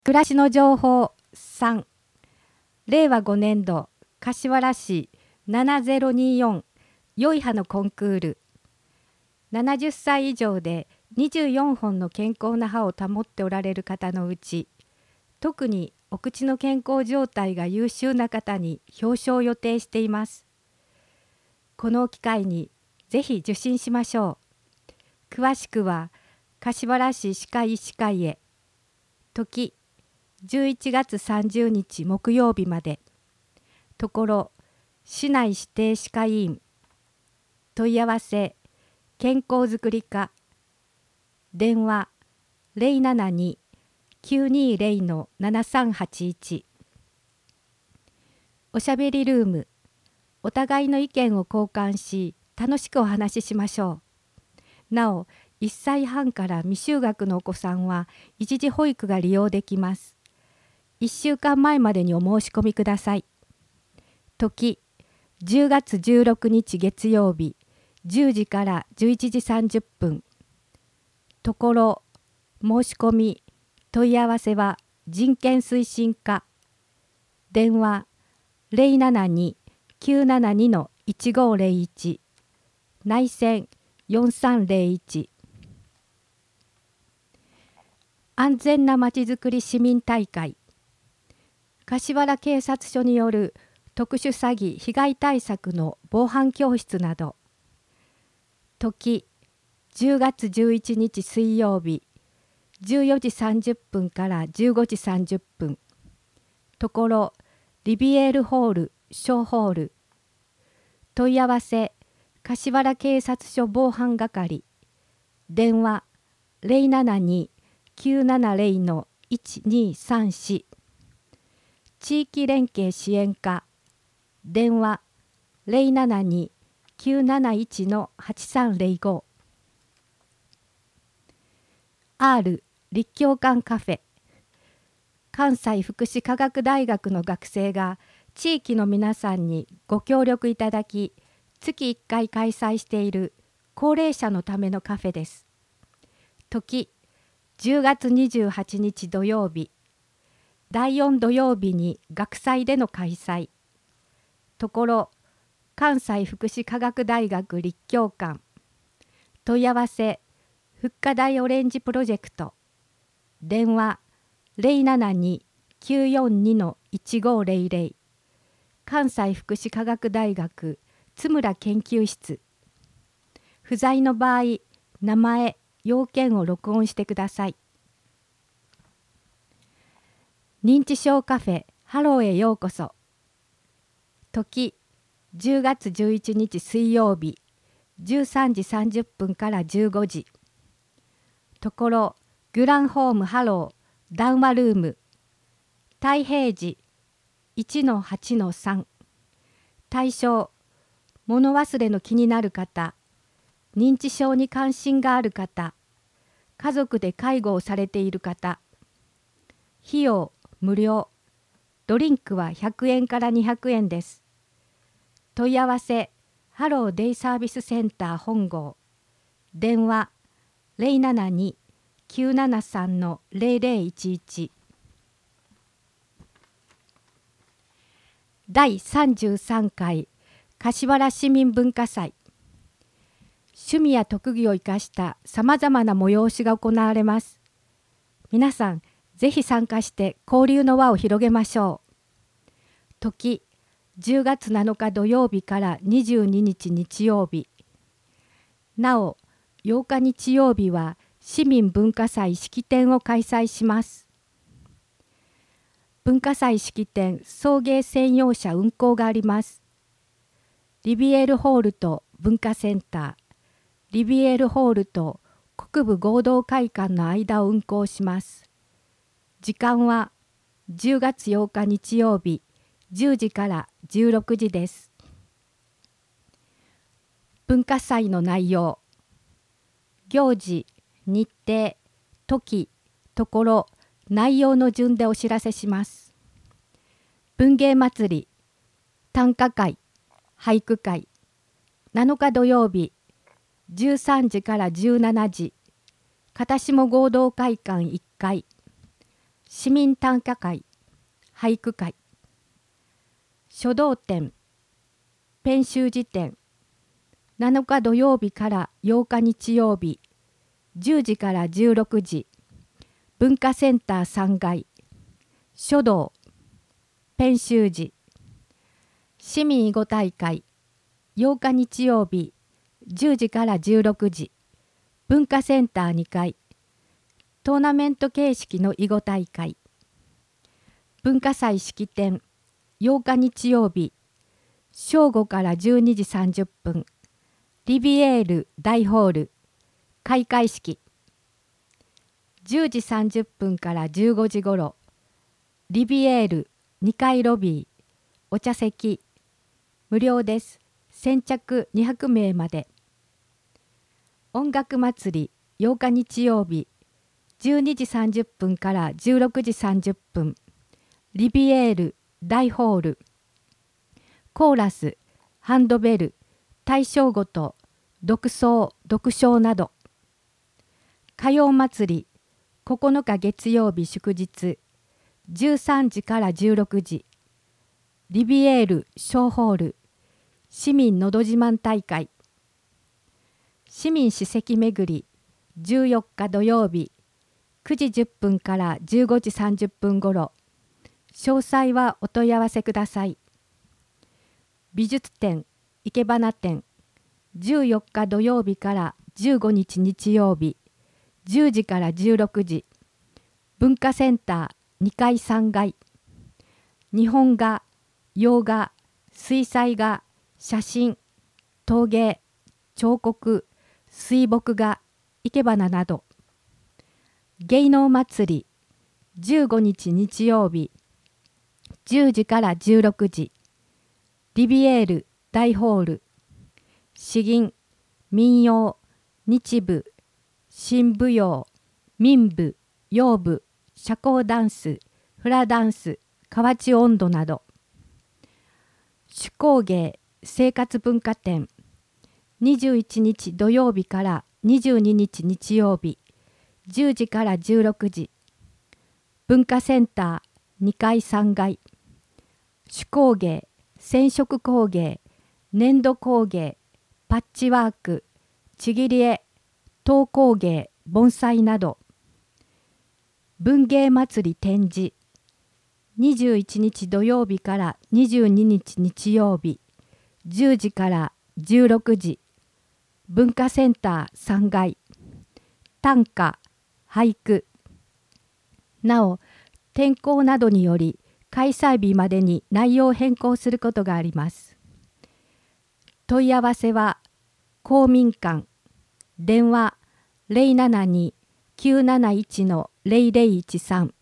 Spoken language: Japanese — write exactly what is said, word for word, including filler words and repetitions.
暮らしの情報さん、れいわごねんど柏原市ななぜろによんよい歯のコンクール。ななじゅっさい以上でにじゅうよんほんの健康な歯を保っておられる方のうち、特にお口の健康状態が優秀な方に表彰を予定しています。この機会にぜひ受診しましょう。詳しくは柏原市歯科医師会へ。時じゅういちがつさんじゅうにち木曜日まで。ところ市内指定歯科医院。問い合わせ健康づくり課。電話 ゼロななに きゅうにゼロ のななさんはちいち。おしゃべりルーム。お互いの意見を交換し楽しくお話ししましょう。なおいっさいはんから未就学のお子さんは一時保育が利用できます。いっしゅうかんまえまでにお申し込みください。時じゅうがつじゅうろくにち月曜日じゅうじからじゅういちじさんじゅっぷん。ところ申し込み問い合わせは人権推進課。電話 ゼロななに きゅうななに のいちごゼロいち。内線よんさんゼロいち。安全なまちづくり市民大会。柏原警察署による特殊詐欺被害対策の防犯教室など。時じゅうがつじゅういちにち水曜日じゅうよじさんじゅっぷんからじゅうごじさんじゅっぷん。ところリビエールホール小ホール。問い合わせ柏原警察署防犯係。電話 ゼロななに きゅうななゼロ のいちにさんし。地域連携支援課。電話 ゼロななに きゅうなないち のはちさんゼロご。R 立教館カフェ。関西福祉科学大学の学生が地域の皆さんにご協力いただき、月いっかい開催している高齢者のためのカフェです。時じゅうがつにじゅうはちにち土曜日。だいよん土曜日に学祭での開催。ところ関西福祉科学大学立教館。問い合わせ復活大オレンジプロジェクト。電話 ゼロななに きゅうよんに のいちごゼロゼロ。関西福祉科学大学津村研究室。不在の場合、名前、要件を録音してください。認知症カフェハローへようこそ。時じゅうがつじゅういちにち水曜日じゅうさんじさんじゅっぷんからじゅうごじ。ところグランホームハロー談話ルーム。太平寺 いちのはちのさん。対象物忘れの気になる方、認知症に関心がある方、家族で介護をされている方。費用無料。ドリンクはひゃくえんからにひゃくえんです。問い合わせハローデイサービスセンター本郷。電話 ゼロななに きゅうななさん のゼロゼロいちいち。だいさんじゅうさんかい柏原市民文化祭。趣味や特技を生かしたさまざまな催しが行われます。皆さんぜひ参加して交流の輪を広げましょう。時じゅうがつなのか土曜日からにじゅうににち日曜日。なおようか日曜日は市民文化祭式典を開催します。文化祭式典送迎専用車運行があります。リビエールホールと文化センター、リビエールホールと国部合同会館の間を運行します。時間はじゅうがつようか日曜日じゅうじからじゅうろくじです。文化祭の内容。行事、日程、時、ところ、内容の順でお知らせします。文芸祭り、短歌会、俳句会。なのか土曜日、じゅうさんじからじゅうしちじ、片下合同会館いっかい。 市民短歌会、俳句会。書道展、編集時展、なのか土曜日からようか日曜日、じゅうじからじゅうろくじ、文化センターさんがい、書道、編集時、市民囲碁大会、ようか日曜日、じゅうじからじゅうろくじ、文化センターにかい、トーナメント形式の囲碁大会、文化祭式典、ようか日曜日、正午からじゅうにじさんじゅっぷん、リビエール大ホール、開会式。じゅうじさんじゅっぷんからじゅうごじごろ、リビエールにかいロビー、お茶席、無料です。先着にひゃくめいまで。音楽祭りようか日曜日、じゅうにじさんじゅっぷんからじゅうろくじさんじゅっぷん、リビエール大ホール、コーラス、ハンドベル、大正ごと、独奏、独唱など。歌謡祭りここのか月曜日祝日、じゅうさんじからじゅうろくじ、リビエール小ホール、市民のど自慢大会。市民史跡巡りじゅうよっか土曜日、くじじゅっぷんからじゅうごじさんじゅっぷんごろ、詳細はお問い合わせください。美術展、いけばな展、じゅうよっか土曜日からじゅうごにち日曜日、じゅうじからじゅうろくじ、文化センターにかいさんがい、日本画、洋画、水彩画、写真、陶芸、彫刻、水墨画、いけばななど。芸能祭りじゅうごにち日曜日、じゅうじからじゅうろくじ、リビエール大ホール、詩吟、民謡、日舞、新舞踊、民舞、謡舞、社交ダンス、フラダンス、河内音頭など。手工芸生活文化展、にじゅういちにち土曜日からにじゅうににち日曜日、じゅうじからじゅうろくじ、文化センターにかいさんがい、手工芸、染色工芸、粘土工芸、パッチワーク、ちぎり絵、陶工芸、盆栽など。文芸祭り展示、にじゅういちにち土曜日からにじゅうににち日曜日、じゅうじからじゅうろくじ、文化センターさんがい、短歌、俳句。なお、天候などにより開催日までに内容を変更することがあります。問い合わせは公民館、電話 ゼロななに きゅうなないち ゼロゼロいちさん